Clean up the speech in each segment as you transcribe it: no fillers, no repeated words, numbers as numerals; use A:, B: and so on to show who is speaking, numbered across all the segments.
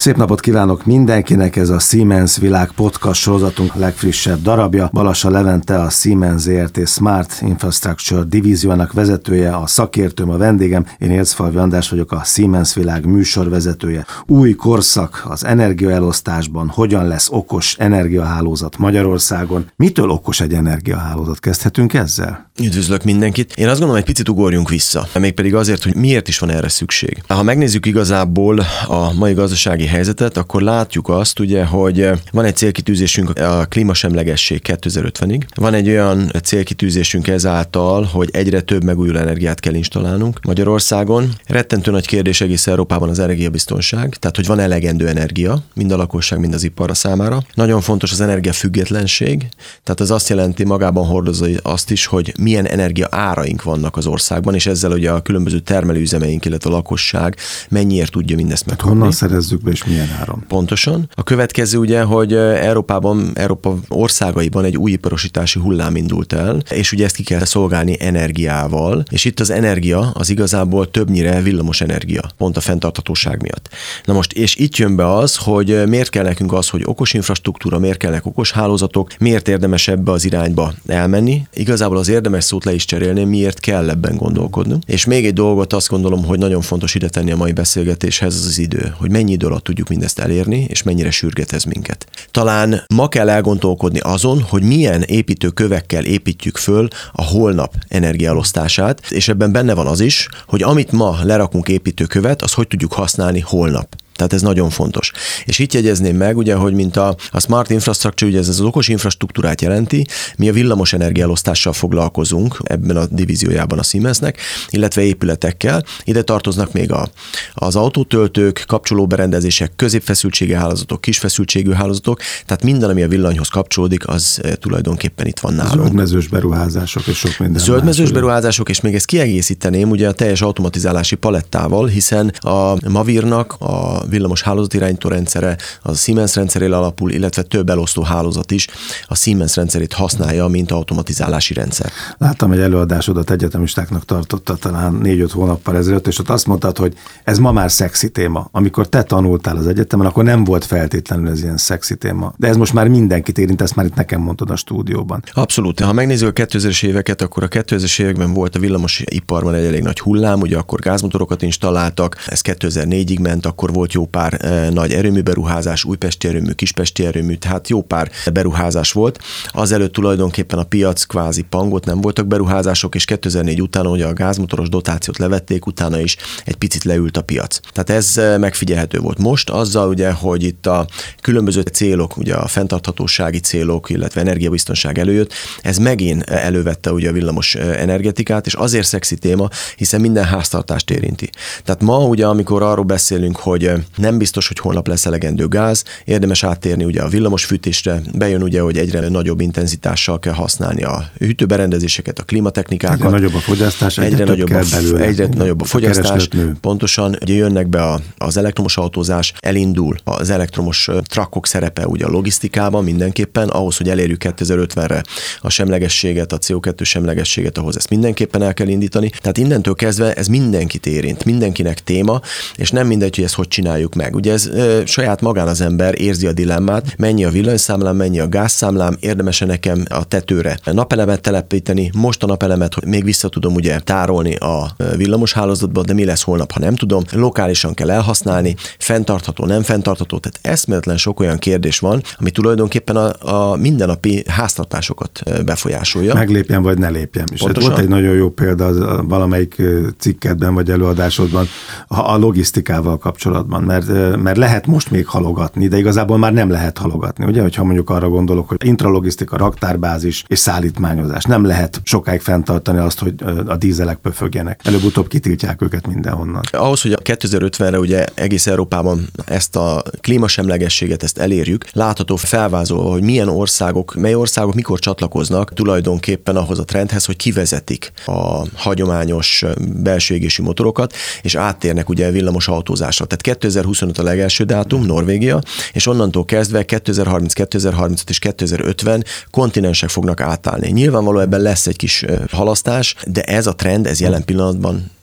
A: Szép napot kívánok mindenkinek, ez a Siemens Világ podcast sorozatunk legfrissebb darabja. Balassa Levente, a Siemens Zrt. Smart Infrastructure divíziónak vezetője, a szakértőm, a vendégem. Én Érczfalvi András vagyok, a Siemens Világ műsorvezetője. Új korszak az energiaelosztásban, hogyan lesz okos energiahálózat Magyarországon. Mitől okos egy energiahálózat? Kezdhetünk ezzel?
B: Üdvözlök mindenkit. Én azt gondolom, egy picit ugorjunk vissza, mégpedig azért, hogy miért is van erre szükség. Ha megnézzük igazából a mai gazdasági helyzetet, akkor látjuk azt, ugye, hogy van egy célkitűzésünk a klímasemlegesség 2050-ig. Van egy olyan célkitűzésünk ezáltal, hogy egyre több megújuló energiát kell installálnunk Magyarországon. Rettentő nagy kérdés egész Európában az energiabiztonság, tehát hogy van elegendő energia, mind a lakosság, mind az ipar számára. Nagyon fontos az energiafüggetlenség, tehát ez azt jelenti, magában hordozza azt is, hogy milyen energia áraink vannak az országban, és ezzel ugye a különböző termelőüzemeink, illetve a lakosság mennyiért tudja mindezt megkapni.
A: Honnan szerezzük be, és milyen áron?
B: Pontosan. A következő ugye, hogy Európa országaiban egy új iparosítási hullám indult el, és ugye ezt ki kell szolgálni energiával, és itt az energia az igazából többnyire villamos energia, pont a fenntarthatóság miatt. Na most, és itt jön be az, hogy miért kell nekünk az, hogy okos infrastruktúra, miért kellnek okos hálózatok, miért érdemes ebbe az irányba elmenni. Igazából az érdemes szót le is cserélni, miért kell ebben gondolkodnunk. És még egy dolgot azt gondolom, hogy nagyon fontos ide tenni a mai beszélgetéshez, az idő, hogy mennyi idő alatt tudjuk mindezt elérni, és mennyire sürget ez minket. Talán ma kell elgondolkodni azon, hogy milyen építőkövekkel építjük föl a holnap energiaelosztását, és ebben benne van az is, hogy amit ma lerakunk építőkövet, azt hogy tudjuk használni holnap. Tehát ez nagyon fontos. És itt jegyezném meg, ugye, hogy mint a Smart Infrastructure, ugye ez az okos infrastruktúrát jelenti, mi a villamos energiaelosztással foglalkozunk ebben a divíziójában a Siemensnek, illetve épületekkel. Ide tartoznak még az autótöltők, kapcsolóberendezések, középfeszültségű hálózatok, kisfeszültségű hálózatok, tehát minden, ami a villanyhoz kapcsolódik, az tulajdonképpen itt van nálunk.
A: Zöldmezős beruházások és sok minden.
B: Zöldmezős beruházások, és még ezt kiegészíteném ugye a teljes automatizálási palettával, hiszen a Mavirnak a villamos hálózatirányító rendszere, az a Siemens rendszerére alapul, illetve több elosztó hálózat is a Siemens rendszerét használja, mint automatizálási rendszer.
A: Láttam egy előadásodat, egyetemistáknak tartotta talán 4-5 hónappal ezelőtt, és ott azt mondtad, hogy ez ma már szexi téma. Amikor te tanultál az egyetemen, akkor nem volt feltétlenül ez ilyen szexi téma. De ez most már mindenkit érint, ezt már itt nekem mondtad a stúdióban.
B: Abszolút. Ha megnézzük a 2000-es éveket, akkor a 2000-es években volt a villamos iparban egy elég nagy hullám, ugye akkor gázmotorokat installáltak, ez 2004-ig ment, akkor volt jó pár nagy erőműberuházás, újpesti erőmű, kispesti erőmű, tehát jó pár beruházás volt. Azelőtt tulajdonképpen a piac kvázi pangott, nem voltak beruházások, és 2004 után, ugye a gázmotoros dotációt levették, utána is egy picit leült a piac. Tehát ez megfigyelhető volt. Most azzal ugye, hogy itt a különböző célok, ugye a fenntarthatósági célok, illetve energiabiztonság előjött, ez megint elővette ugye a villamos energetikát, és azért szexi téma, hiszen minden háztartást érinti. Tehát ma ugye, amikor arról beszélünk, hogy nem biztos, hogy holnap lesz elegendő gáz, érdemes áttérni ugye a villamosfűtésre, bejön ugye, hogy egyre nagyobb intenzitással kell használni a hűtőberendezéseket, a klímatechnikákat.
A: Egyre nagyobb a fogyasztás, egyre
B: nagyobb a fogyasztás. Pontosan, ugye jönnek be az elektromos autózás, elindul az elektromos truckok szerepe ugye a logisztikában mindenképpen, ahhoz, hogy elérjük 2050-re a semlegességet, a CO2 semlegességet, ahhoz ezt mindenképpen el kell indítani. Tehát innentől kezdve ez mindenkit érint, mindenkinek téma, és nem mindegy, hogy ezt hogy csináljuk meg. Ugye ez saját magán az ember érzi a dilemmát, mennyi a villanyszámlám, mennyi a gázszámlám, érdemes-e nekem a tetőre napelemet telepíteni, most a napelemet, hogy még vissza tudom ugye tárolni a villamos hálózatba, de mi lesz holnap, ha nem tudom, lokálisan kell elhasználni, fenntartható, nem fenntartható, tehát eszméletlen sok olyan kérdés van, ami tulajdonképpen a mindennapi háztartásosokat befolyásolja.
A: Meglépjen vagy ne lépjen. És volt egy nagyon jó példa valamelyik cikkedben vagy előadásodban a logisztikával kapcsolatban, mert lehet most még halogatni, de igazából már nem lehet halogatni, ugye, hogyha mondjuk arra gondolok, hogy intralogisztika, raktárbázis és szállítmányozás. Nem lehet sokáig fenntartani azt, hogy a dízelek pöfögjenek. Előbb-utóbb kitiltják őket mindenhonnan.
B: Ahhoz, hogy a 2050-re ugye egész Európában ezt a klímasemlegességet ezt elérjük, látható felvázolva, hogy mely országok mikor csatlakoznak tulajdonképpen ahhoz a trendhez, hogy kivezetik a hagyományos belső égésű motorokat, és áttérnek ugye villamos autózásra. Tehát 2025 a legelső dátum, Norvégia, és onnantól kezdve 2030, 2035 és 2050 kontinensek fognak átállni. Nyilvánvalóan ebben lesz egy kis halasztás, de ez a trend, ez jelen pillanatban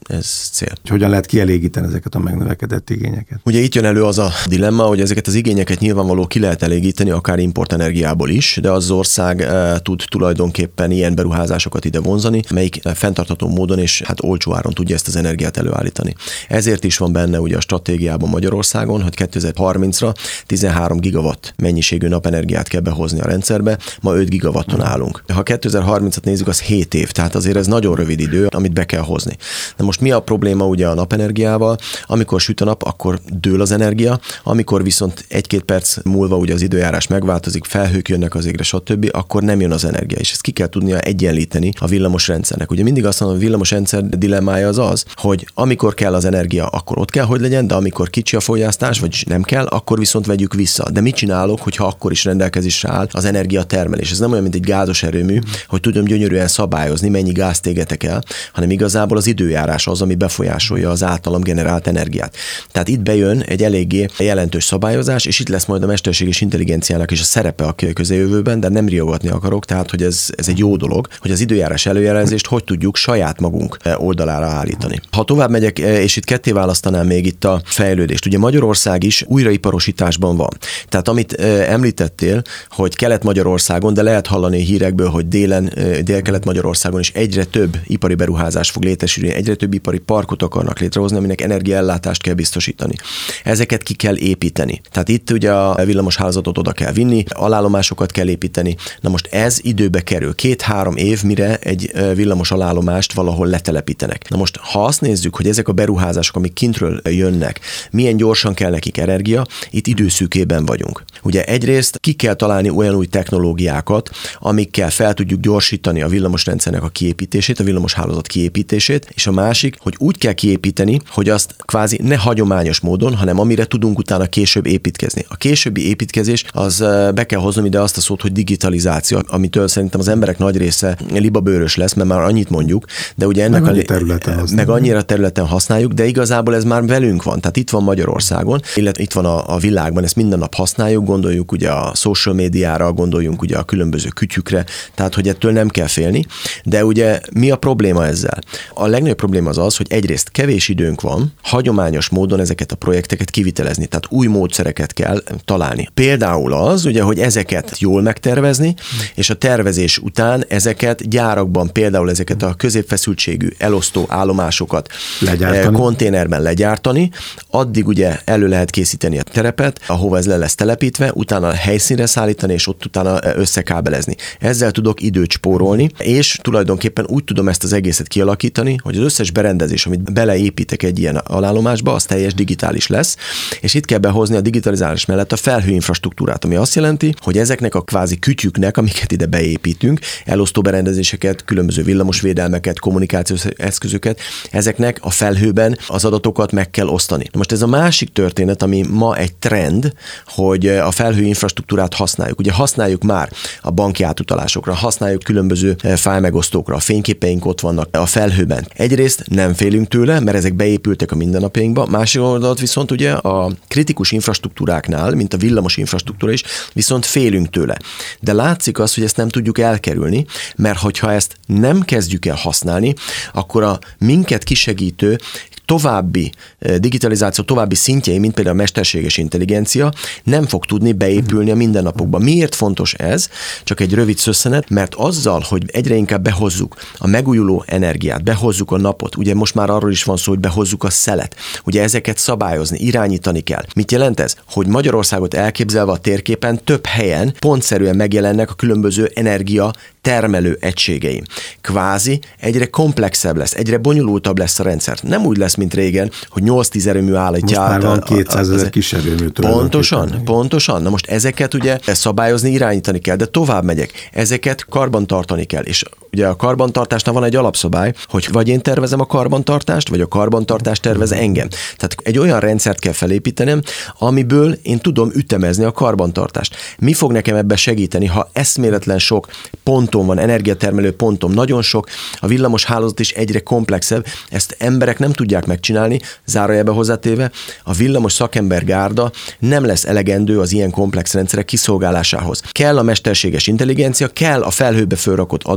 B: ez cél.
A: Hogyan lehet kielégíteni ezeket a megnövekedett igényeket?
B: Ugye itt jön elő az a dilemma, hogy ezeket az igényeket nyilvánvaló ki lehet elégíteni, akár importenergiából is, de az ország tud tulajdonképpen ilyen beruházásokat ide vonzani, melyik fenntartható módon és hát olcsó áron tudja ezt az energiát előállítani. Ezért is van benne ugye a stratégiában Magyarországon, hogy 2030-ra 13 gigawatt mennyiségű napenergiát kell behozni a rendszerbe, ma 5 gigawatton állunk. Ha 2030-at nézzük, az 7 év, tehát azért ez nagyon rövid idő, amit be kell hozni. Na most mi a probléma ugye a napenergiával? Amikor süt a nap, akkor dől az energia, amikor viszont 1-2 perc múlva ugye az időjárás megváltozik, felhők jönnek az égre, stb., akkor nem jön az energia, és ezt ki kell tudnia egyenlíteni a villamos rendszernek. Ugye mindig azt mondom, a villamos rendszer dilemmája az, hogy amikor kell az energia, akkor ott kell, hogy legyen, de amikor kicsi a fogyasztás, vagy nem kell, akkor viszont vegyük vissza. De mit csinálok, hogyha akkor is rendelkezésre áll az energiatermelés? Ez nem olyan, mint egy gázos erőmű, hogy tudom gyönyörűen szabályozni, mennyi gázt égetek el, hanem igazából az időjárás az, ami befolyásolja az általam generált energiát. Tehát itt bejön egy eléggé jelentős szabályozás, és itt lesz majd a mesterséges intelligenciának is a szerepe a közeljövőben, de nem riogatni akarok, tehát hogy ez egy jó dolog, hogy az időjárás előjelzést hogy tudjuk saját magunk oldalára állítani. Ha tovább megyek, és itt ketté választanám még itt a fejlődést. Ugye Magyarország is újraiparosításban van. Tehát amit említettél, hogy Kelet-Magyarországon, de lehet hallani hírekből, hogy Dél-Kelet-Magyarországon is egyre több ipari beruházás fog létesülni, egyre több ipari parkot akarnak létrehozni, aminek energiaellátást kell biztosítani. Ezeket ki kell építeni. Tehát itt ugye a villamos hálózatot oda kell vinni, alállomásokat kell építeni. Na most ez időbe kerül. 2-3 év, mire egy villamos alállomást valahol letelepítenek. Na most, ha azt nézzük, hogy ezek a beruházások, amik kintről jönnek, milyen gyorsan kell nekik energia, itt időszűkében vagyunk. Ugye egyrészt ki kell találni olyan új technológiákat, amikkel fel tudjuk gyorsítani a villamosrendszernek a kiépítését, a villamos hálózat kiépítését, és a másik, hogy úgy kell kiépíteni, hogy azt kvázi ne hagyományos módon, hanem amire tudunk utána később építkezni. A későbbi építkezés, az be kell hoznom ide azt a szót, hogy digitalizáció, amitől szerintem az emberek nagy része libabőrös lesz, mert már annyit mondjuk, de ugye ennek meg annyira területen használjuk, de igazából ez már velünk van. Tehát itt van Magyarországon, illetve itt van a világban, ezt minden nap használjuk, gondoljuk ugye a social médiára, gondoljunk ugye a különböző kütyükre, tehát hogy ettől nem kell félni, de ugye mi a probléma ezzel? A legnagyobb probléma az, hogy egyrészt kevés időnk van, hagyományos módon ezeket a projekteket kivitelezni, tehát új módszereket kell találni. Például az, ugye, hogy ezeket jól megtervezni, és a tervezés után ezeket gyárakban, például ezeket a középfeszültségű elosztó állomásokat konténerben legyártani, addig ugye elő lehet készíteni a terepet, ahova ez le lesz telepítve, utána helyszínre szállítani, és ott utána összekábelezni. Ezzel tudok időt spórolni, és tulajdonképpen úgy tudom ezt az egészet kialakítani, hogy az összes berendezés, amit beleépítek egy ilyen alállomásba, az teljes digitális lesz, és itt kell behozni a digitalizálás mellett a felhőinfrastruktúrát, ami azt jelenti, hogy ezeknek a kvázi kütyüknek, amiket ide beépítünk, elosztó berendezéseket, különböző villamosvédelmeket, kommunikációs eszközöket, ezeknek a felhőben az adatokat meg kell osztani. Most ez a másik történet, ami ma egy trend, hogy a felhőinfrastruktúrát használjuk. Ugye használjuk már a banki átutalásokra, használjuk különböző fájlmegosztókra, a fényképeink ott vannak a felhőben. Egyrészt nem félünk tőle, mert ezek beépültek a mindennapjainkba, másik oldalt viszont ugye a kritikus infrastruktúráknál, mint a villamos infrastruktúra is, viszont félünk tőle. De látszik az, hogy ezt nem tudjuk elkerülni, mert hogyha ezt nem kezdjük el használni, akkor a minket kisegítő további digitalizáció, további szintjei, mint például a mesterséges intelligencia, nem fog tudni beépülni a mindennapokba. Miért fontos ez? Csak egy rövid szösszenet, mert azzal, hogy egyre inkább behozzuk a megújuló energiát, behozzuk a napot, ugye most már arról is van szó, hogy behozzuk a szelet, ugye ezeket szabályozni, irányítani kell. Mit jelent ez? Hogy Magyarországot elképzelve a térképen több helyen pontszerűen megjelennek a különböző energia termelő egységeim. Kvázi egyre komplexebb lesz, egyre bonyolultabb lesz a rendszer. Nem úgy lesz, mint régen, hogy 8-10 erőmű állítja
A: át. Most már van 200 000 kis erőmű.
B: Pontosan. Na most ezeket ugye szabályozni, irányítani kell, de tovább megyek. Ezeket karbantartani kell, és ugye a karbantartásnál van egy alapszabály, hogy vagy én tervezem a karbantartást, vagy a karbantartást tervez engem. Tehát egy olyan rendszert kell felépítenem, amiből én tudom ütemezni a karbantartást. Mi fog nekem ebben segíteni, ha eszméletlen sok ponton van, energiatermelő pontom nagyon sok, a villamos hálózat is egyre komplexebb, ezt emberek nem tudják megcsinálni, zárójelbe hozzátéve, a villamos szakembergárda nem lesz elegendő az ilyen komplex rendszerek kiszolgálásához. Kell a mesterséges intelligencia, kell a felhőbe fölrakott adat, kell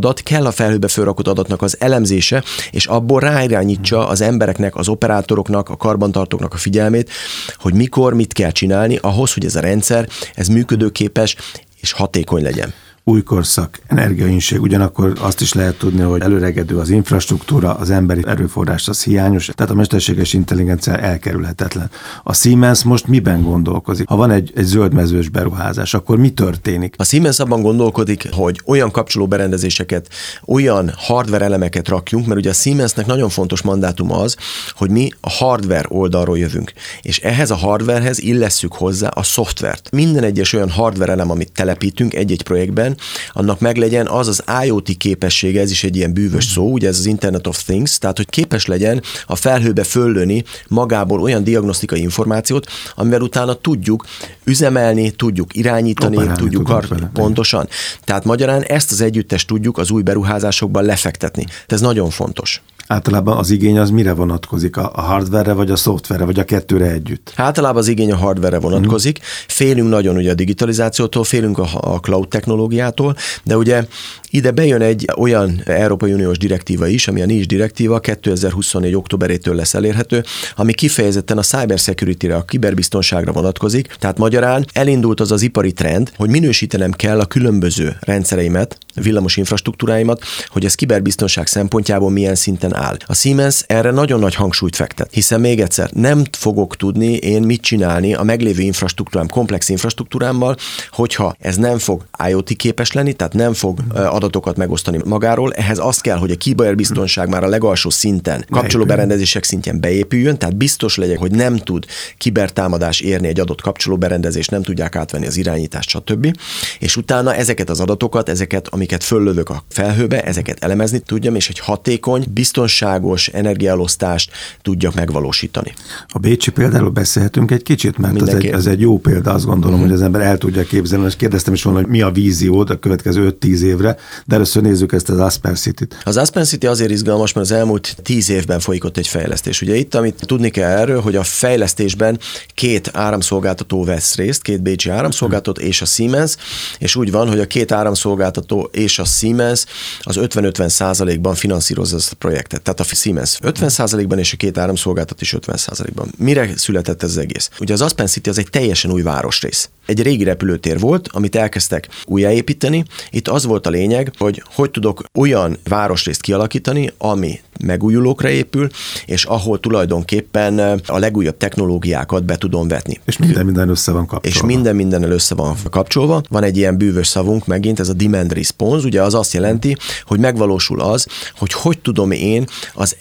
B: a felhőbe felrakott adatnak az elemzése, és abból ráirányítsa az embereknek, az operátoroknak, a karbantartóknak a figyelmét, hogy mikor, mit kell csinálni ahhoz, hogy ez a rendszer, ez működőképes és hatékony legyen.
A: Új korszak, energiainség, ugyanakkor azt is lehet tudni, hogy előregedő az infrastruktúra, az emberi erőforrás az hiányos, tehát a mesterséges intelligencia elkerülhetetlen. A Siemens most miben gondolkozik? Ha van egy zöldmezős beruházás, akkor mi történik?
B: A Siemens abban gondolkodik, hogy olyan kapcsolóberendezéseket, olyan hardware elemeket rakjunk, mert ugye a Siemensnek nagyon fontos mandátum az, hogy mi a hardware oldalról jövünk, és ehhez a hardwarehez illesszük hozzá a szoftvert. Minden egyes olyan hardware elem, amit telepítünk egy-egy projektben, annak meglegyen az IoT képessége, ez is egy ilyen bűvös szó, ugye ez az Internet of Things, tehát hogy képes legyen a felhőbe föllőni magából olyan diagnosztikai információt, amivel utána tudjuk üzemelni, tudjuk irányítani, pontosan. Tehát magyarán ezt az együttest tudjuk az új beruházásokban lefektetni. Ez nagyon fontos.
A: Általában az igény az mire vonatkozik? A hardware-re, vagy a szoftverre, vagy a kettőre együtt?
B: Általában az igény a hardware-re vonatkozik. Félünk nagyon ugye a digitalizációtól, félünk a cloud technológiától, de ugye ide bejön egy olyan Európai Uniós direktíva is, ami a NIS direktíva 2024. októberétől lesz elérhető, ami kifejezetten a cybersecurity-re, a kiberbiztonságra vonatkozik. Tehát magyarán elindult az ipari trend, hogy minősítenem kell a különböző rendszereimet, villamos infrastruktúráimat, hogy ez kiberbiztonság szempontjából milyen szinten áll. A Siemens erre nagyon nagy hangsúlyt fektet, hiszen még egyszer nem fogok tudni én mit csinálni a meglévő infrastruktúrám, komplex infrastruktúrámmal, hogyha ez nem fog IoT képes lenni, tehát nem fog adatokat megosztani magáról, ehhez azt kell, hogy a kiberbiztonság már a legalsó szinten, kapcsolóberendezések szintjén beépüljön, tehát biztos legyek, hogy nem tud kibertámadás érni egy adott kapcsolóberendezést, nem tudják átvenni az irányítást, stb. És utána ezeket az adatokat, amiket föllövök a felhőbe, ezeket elemezni tudjam, és egy hatékony, biztonságos energiaelosztást tudjak megvalósítani.
A: A bécsi példáról beszélhetünk egy kicsit, mert ez egy jó példa, azt gondolom, hogy az ember el tudja képzelni, és kérdeztem is volna, hogy mi a víziód a következő 5-10 évre, de először nézzük ezt az Aspen City-t.
B: Az Aspen City azért izgalmas, mert az elmúlt 10 évben folyik ott egy fejlesztés. Ugye itt, amit tudni kell erről, hogy a fejlesztésben 2 áramszolgáltató vesz részt, 2 bécsi áramszolgáltató és a Siemens, és úgy van, hogy a 2 áramszolgáltató és a Siemens az 50-50%-ban finanszírozza ezt a projektet. Tehát a Siemens 50%-ban és a 2 áramszolgáltató is 50%-ban. Mire született ez az egész? Ugye az Aspen City az egy teljesen új városrész. Egy régi repülőtér volt, amit elkezdtek újjáépíteni. Itt az volt a lényeg, hogy tudok olyan városrészt kialakítani, ami megújulókra épül, és ahol tulajdonképpen a legújabb technológiákat be tudom vetni.
A: És minden össze van kapcsolva.
B: És mindennel össze van kapcsolva. Van egy ilyen bűvös szavunk megint, ez a demand response, ugye az azt jelenti, hogy megvalósul az, hogy tudom én az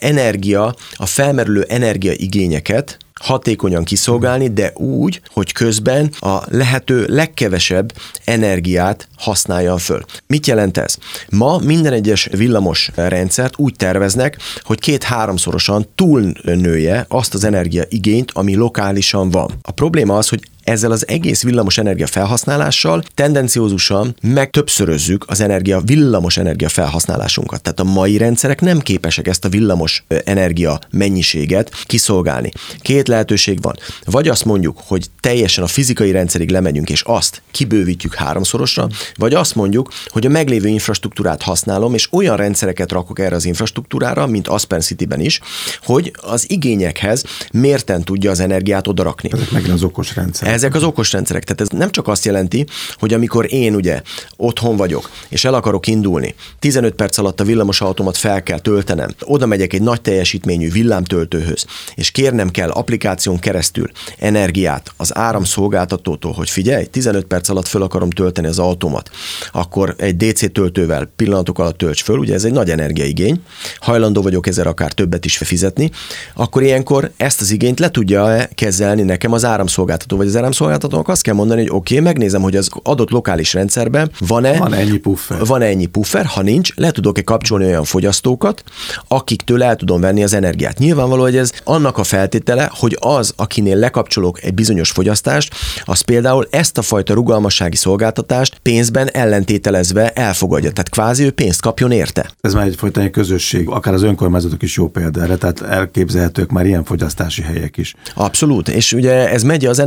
B: a felmerülő energiaigényeket hatékonyan kiszolgálni, de úgy, hogy közben a lehető legkevesebb energiát használjam föl. Mit jelent ez? Ma minden egyes villamos rendszert úgy terveznek, hogy 2-3-szorosan túlnője azt az energiaigényt, ami lokálisan van. A probléma az, hogy ezzel az egész villamos energia felhasználással tendenciózusan megtöbbszörözzük az villamos energia felhasználásunkat. Tehát a mai rendszerek nem képesek ezt a villamos energia mennyiséget kiszolgálni. 2 lehetőség van. Vagy azt mondjuk, hogy teljesen a fizikai rendszerig lemegyünk, és azt kibővítjük 3-szorosra, vagy azt mondjuk, hogy a meglévő infrastruktúrát használom, és olyan rendszereket rakok erre az infrastruktúrára, mint Aspen City-ben is, hogy az igényekhez mérten tudja az energiát odarakni.
A: Ezek megint az okos rendszerek.
B: Ezek az okos rendszerek. Tehát ez nem csak azt jelenti, hogy amikor én ugye otthon vagyok, és el akarok indulni, 15 perc alatt a villamos automat fel kell töltenem, oda megyek egy nagy teljesítményű villámtöltőhöz, és kérnem kell applikáción keresztül energiát az áramszolgáltatótól, hogy figyelj, 15 perc alatt föl akarom tölteni az automat, akkor egy DC töltővel pillanatok alatt tölts föl, ugye ez egy nagy energiaigény, hajlandó vagyok ezzel akár többet is fizetni, akkor ilyenkor ezt az igényt le tudja kezelni nekem az áramszolgáltató, vagy az áramszolgáltatónak azt kell mondani, hogy oké, megnézem, hogy az adott lokális rendszerben van ennyi puffer, ha nincs, le tudok-e kapcsolni olyan fogyasztókat, akiktől el tudom venni az energiát. Nyilvánvaló, hogy ez annak a feltétele, hogy az, akinél lekapcsolok egy bizonyos fogyasztást, az például ezt a fajta rugalmassági szolgáltatást pénzben ellentételezve elfogadja. Tehát kvázi ő pénzt kapjon érte.
A: Ez már egyfajta egy közösség, akár az önkormányzatok is jó példa erre, tehát elképzelhetők már ilyen fogyasztási helyek is.
B: Abszolút, és ugye ez megy az energiaközösség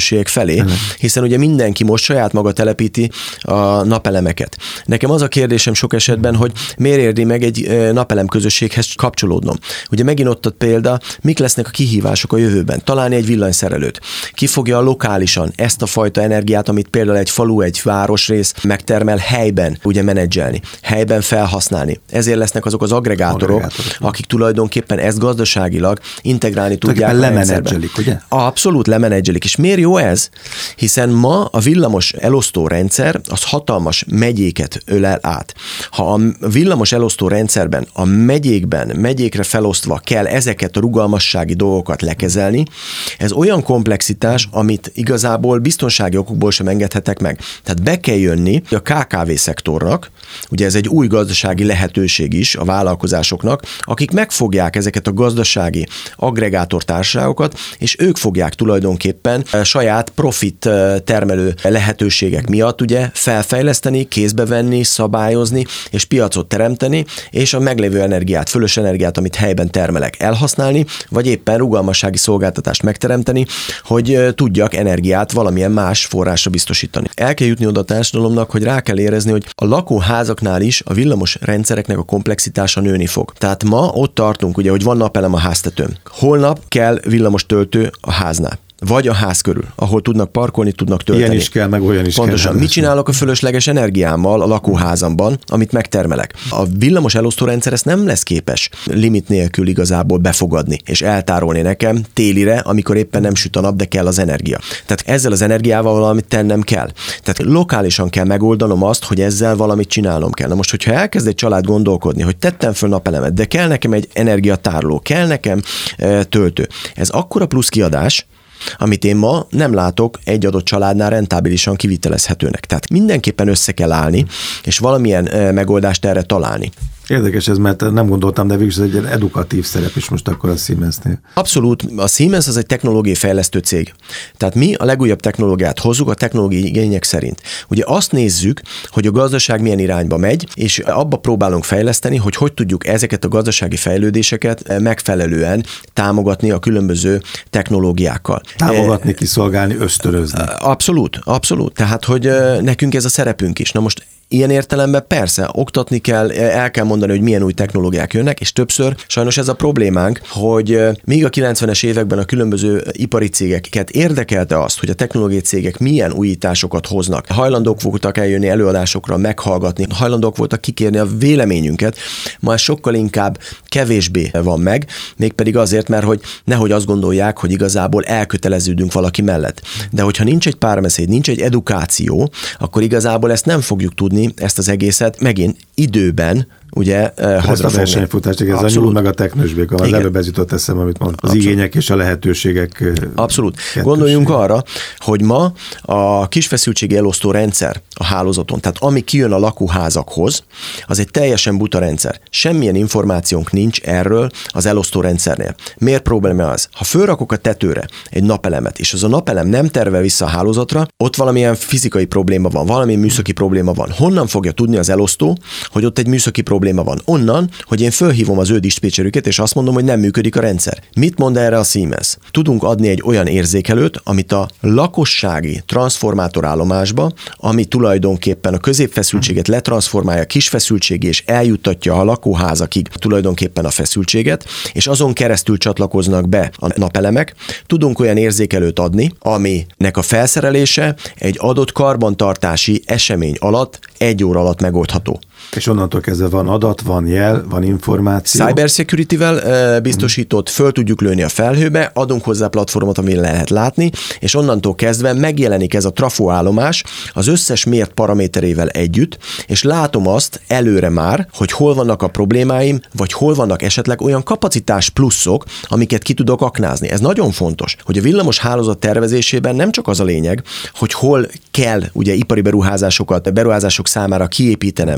B: közösségek felé, hiszen ugye mindenki most saját maga telepíti a napelemeket. Nekem az a kérdésem sok esetben, hogy miért érdi meg egy napelem közösséghez kapcsolódnom. Ugye megint ott a példa, mik lesznek a kihívások a jövőben. Találni egy villanyszerelőt. Ki fogja lokálisan ezt a fajta energiát, amit például egy falu, egy városrész megtermel, helyben ugye menedzselni, helyben felhasználni. Ezért lesznek azok az agregátorok, akik tulajdonképpen ezt gazdaságilag integrálni tudják.
A: Lemenedzselik, ugye?
B: Abszolút lemenedzselik. És miért jó ez? Hiszen ma a villamos elosztó rendszer az hatalmas megyéket ölel át. Ha a villamos elosztó rendszerben a megyékre felosztva kell ezeket a rugalmassági dolgokat lekezelni, ez olyan komplexitás, amit igazából biztonsági okokból sem engedhetek meg. Tehát be kell jönni a KKV szektornak, ugye ez egy új gazdasági lehetőség is a vállalkozásoknak, akik megfogják ezeket a gazdasági aggregátortársaságokat, és ők fogják tulajdonképpen saját profit termelő lehetőségek miatt ugye felfejleszteni, kézbe venni, szabályozni, és piacot teremteni, és a meglévő energiát, fölös energiát, amit helyben termelek, elhasználni, vagy éppen rugalmassági szolgáltatást megteremteni, hogy tudjak energiát valamilyen más forrásra biztosítani. El kell jutni oda a társadalomnak, hogy rá kell érezni, hogy a lakóházaknál is a villamos rendszereknek a komplexitása nőni fog. Tehát ma ott tartunk, ugye, hogy van napelem a háztetőn. Holnap kell villamos töltő a háznál. Vagy a ház körül, ahol tudnak parkolni, tudnak tölteni.
A: Ilyen is kell, meg olyan is
B: pontosan.
A: kell.
B: Mit csinálok a fölösleges energiámmal a lakóházamban, amit megtermelek? A villamos elosztórendszer ezt nem lesz képes limit nélkül igazából befogadni, és eltárolni nekem télire, amikor éppen nem süt a nap, de kell az energia. Tehát ezzel az energiával valamit tennem kell. Tehát lokálisan kell megoldanom azt, hogy ezzel valamit csinálnom kell. Na most, hogyha elkezd egy család gondolkodni, hogy tettem föl napelemet, de kell nekem egy energiatároló, kell nekem töltő. Ez akkora plusz kiadás, amit én ma nem látok egy adott családnál rentábilisan kivitelezhetőnek. Tehát mindenképpen össze kell állni, és valamilyen megoldást erre találni.
A: Érdekes ez, mert nem gondoltam, de végül ez egy edukatív szerep is most akkor a Siemensnél.
B: Abszolút. A Siemens az egy technológiai fejlesztő cég. Tehát mi a legújabb technológiát hozzuk a technológiai igények szerint. Ugye azt nézzük, hogy a gazdaság milyen irányba megy, és abba próbálunk fejleszteni, hogy tudjuk ezeket a gazdasági fejlődéseket megfelelően támogatni a különböző technológiákkal.
A: Támogatni, kiszolgálni, ösztönözni.
B: Abszolút, abszolút. Tehát, hogy nekünk ez a szerepünk is. Na most ilyen értelemben persze, oktatni kell, el kell mondani, hogy milyen új technológiák jönnek, és többször sajnos ez a problémánk, hogy még a 90-es években a különböző ipari cégeket érdekelte azt, hogy a technológiai cégek milyen újításokat hoznak. Hajlandók voltak eljönni előadásokra, meghallgatni, hajlandók voltak kikérni a véleményünket, ma ez sokkal inkább kevésbé van meg, mégpedig azért, mert hogy nehogy azt gondolják, hogy igazából elköteleződünk valaki mellett. De hogyha nincs egy párbeszéd, nincs egy edukáció, akkor igazából ezt nem fogjuk tudni, ezt az egészet megint időben ugye
A: ez a versenyfutás, ez a nyúl meg a teknősbék, az előbb ez jutott eszembe, amit mondtam. Az igények és a lehetőségek.
B: Abszolút. Gondoljunk arra, hogy ma a kisfeszültségi elosztó rendszer a hálózaton, tehát ami kijön a lakóházakhoz, az egy teljesen buta rendszer. Semmilyen információnk nincs erről az elosztó rendszernél. Miért probléma az? Ha fölrakok a tetőre egy napelemet, és az a napelem nem tervel vissza a hálózatra, ott valamilyen fizikai probléma van, valamilyen műszaki probléma van. Honnan fogja tudni az elosztó, hogy ott egy műszaki probléma van? Onnan, hogy én fölhívom az ő diszpécserüket, és azt mondom, hogy nem működik a rendszer. Mit mond erre a Siemens? Tudunk adni egy olyan érzékelőt, amit a lakossági transformátorállomásba, ami tulajdonképpen a középfeszültséget letranszformálja kisfeszültségé, és eljuttatja a lakóházakig tulajdonképpen a feszültséget, és azon keresztül csatlakoznak be a napelemek. Tudunk olyan érzékelőt adni, aminek a felszerelése egy adott karbantartási esemény alatt 1 óra alatt megoldható.
A: És onnantól kezdve van adat, van jel, van információ.
B: Cybersecurity-vel biztosított, föl tudjuk lőni a felhőbe, adunk hozzá platformot, amin lehet látni, és onnantól kezdve megjelenik ez a trafóállomás az összes mért paraméterével együtt, és látom azt előre már, hogy hol vannak a problémáim, vagy hol vannak esetleg olyan kapacitás pluszok, amiket ki tudok aknázni. Ez nagyon fontos, hogy a villamos hálózat tervezésében nem csak az a lényeg, hogy hol kell ugye ipari beruházások számára kiépítenem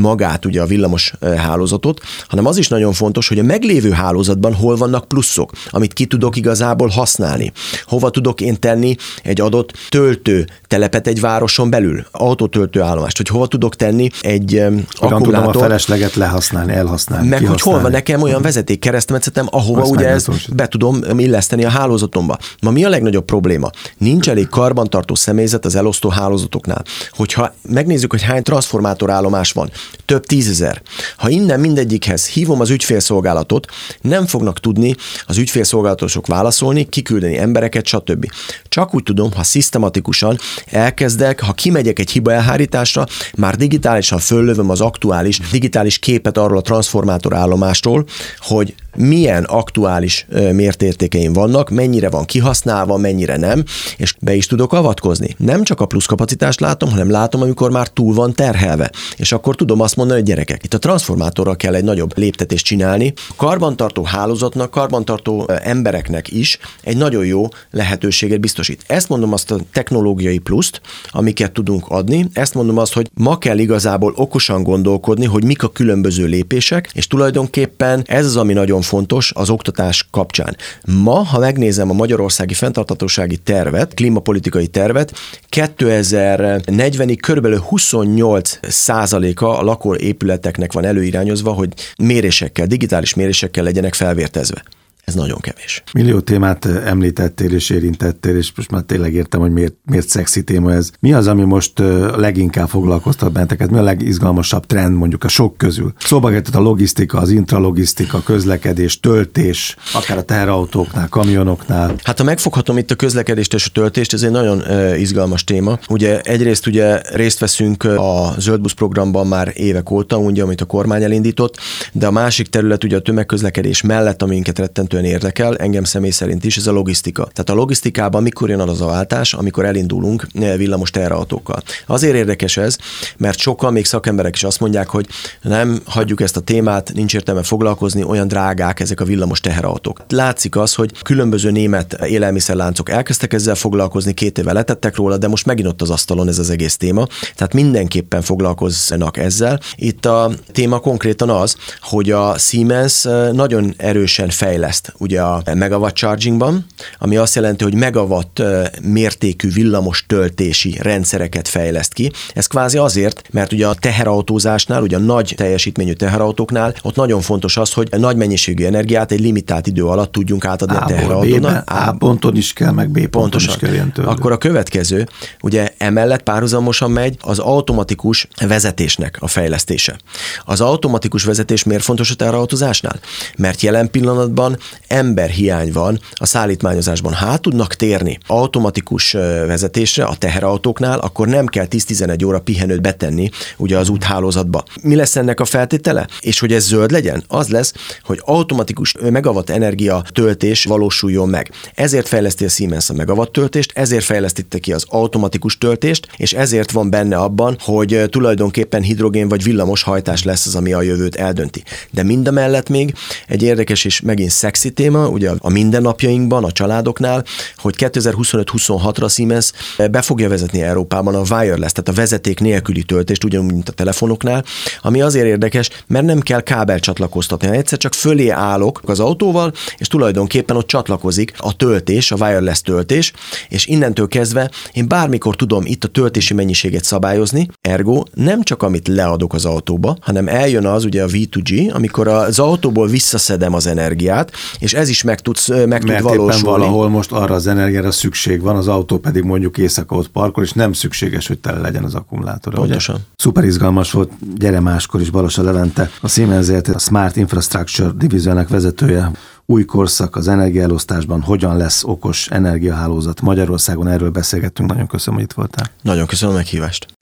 B: magát, ugye a villamos hálózatot, hanem az is nagyon fontos, hogy a meglévő hálózatban hol vannak pluszok, amit ki tudok igazából használni. Hova tudok én tenni egy adott töltőtelepet egy városon belül, autótöltőállomást, hogy hova tudok tenni egy akkumulátort.
A: Tudom a felesleget lehasználni, elhasználni,
B: meg hogy hol van nekem olyan vezeték keresztmetszetem, ahova
A: azt
B: ugye ezt be tudom illeszteni a hálózatomba. Ma mi a legnagyobb probléma? Nincs elég karbantartó személyzet az elosztó hálózatoknál. Hogyha megnézzük, hogy hány transformátorállomás van, több 10 000. Ha innen mindegyikhez hívom az ügyfélszolgálatot, nem fognak tudni az ügyfélszolgálatosok válaszolni, kiküldeni embereket, stb. Csak úgy tudom, ha szisztematikusan elkezdek, ha kimegyek egy hiba elhárításra, már digitálisan föllövöm az aktuális digitális képet arról a transformátorállomástól, hogy milyen aktuális mértértékeim vannak, mennyire van kihasználva, mennyire nem, és be is tudok avatkozni. Nem csak a pluszkapacitást látom, hanem látom, amikor már túl van terhelve. És akkor tudom azt mondani, hogy gyerekek, itt a transformátorral kell egy nagyobb léptetést csinálni. A karbantartó hálózatnak, karbantartó embereknek is egy nagyon jó lehetőséget biztosít. Ezt mondom azt a technológiai pluszt, amiket tudunk adni. Ezt mondom azt, hogy ma kell igazából okosan gondolkodni, hogy mik a különböző lépések, és tulajdonképpen ez az, ami nagyon fontos az oktatás kapcsán. Ma, ha megnézem a magyarországi fenntarthatósági tervet, klímapolitikai tervet, 2040-ig körülbelül 28%-a a lakóépületeknek van előirányozva, hogy mérésekkel, digitális mérésekkel legyenek felvértezve. Ez nagyon kevés.
A: Millió témát említettél és érintettél, és most már tényleg értem, hogy miért szexi téma ez. Mi az, ami most leginkább foglalkoztat benneteket? Mi a legizgalmasabb trend mondjuk a sok közül? Szóba került a logisztika, az intralogisztika, közlekedés, töltés, akár a teherautóknál, kamionoknál.
B: Hát ha megfoghatom itt a közlekedést és a töltést, ez egy nagyon izgalmas téma. Ugye egyrészt részt veszünk a Zöldbusz programban már évek óta, ugye, amit a kormány elindított, de a másik terület ugye a tömegközlekedés mellett, aminket rettentően érdekel, engem személy szerint is, ez a logisztika. Tehát a logisztikában mikor jön az a váltás, amikor elindulunk villamos teherautókkal. Azért érdekes ez, mert sokan, még szakemberek is azt mondják, hogy nem hagyjuk ezt a témát, nincs értelme foglalkozni, olyan drágák ezek a villamos teherautók. Látszik az, hogy különböző német élelmiszerláncok elkezdtek ezzel foglalkozni, 2 éve letettek róla, de most megint ott az asztalon ez az egész téma. Tehát mindenképpen foglalkoznak ezzel. Itt a téma konkrétan az, hogy a Siemens nagyon erősen fejleszt ugye a megawatt chargingban, ami azt jelenti, hogy megawatt mértékű villamos töltési rendszereket fejleszt ki. Ez kvázi azért, mert ugye a teherautózásnál, ugye a nagy teljesítményű teherautóknál ott nagyon fontos az, hogy nagy mennyiségű energiát egy limitált idő alatt tudjunk átadni a teherautónak.
A: A ponton is kell, meg B ponton is kell ilyen tölteni.
B: Akkor a következő, ugye emellett párhuzamosan megy az automatikus vezetésnek a fejlesztése. Az automatikus vezetés miért fontos a teherautózásnál? Mert jelen pillanatban emberhiány van a szállítmányozásban. Ha tudnak térni automatikus vezetésre a teherautóknál, akkor nem kell 10-11 óra pihenőt betenni ugye az úthálózatba. Mi lesz ennek a feltétele? És hogy ez zöld legyen? Az lesz, hogy automatikus megawatt energia töltés valósuljon meg. Ezért fejleszti a Siemens a megawatt töltést, ezért fejlesztette ki az automatikus töltést, és ezért van benne abban, hogy tulajdonképpen hidrogén vagy villamos hajtás lesz az, ami a jövőt eldönti. De mindamellett még egy érdekes és megint szexi téma, ugye a mindennapjainkban, a családoknál, hogy 2025-26-ra a Siemens be fogja vezetni Európában a wireless, tehát a vezeték nélküli töltést, ugyanúgy, mint a telefonoknál, ami azért érdekes, mert nem kell kábel csatlakoztatni, egyszer csak fölé állok az autóval, és tulajdonképpen ott csatlakozik a töltés, a wireless töltés, és innentől kezdve én bármikor tudom itt a töltési mennyiséget szabályozni, ergo nem csak amit leadok az autóba, hanem eljön az ugye a V2G, amikor az autóból visszaszedem az energiát, és ez is meg tud valósulni.
A: Éppen valahol most arra az energiára szükség van, az autó pedig mondjuk éjszaka ott parkol, és nem szükséges, hogy tele legyen az akkumulátor.
B: Pontosan.
A: Ugye? Szuper izgalmas volt, gyere máskor is, Balassa Levente, a Siemens a Smart Infrastructure divíziónak vezetője. Új korszak az energiaelosztásban, hogyan lesz okos energiahálózat Magyarországon, erről beszélgettünk. Nagyon köszönöm, hogy itt voltál.
B: Nagyon köszönöm a meghívást.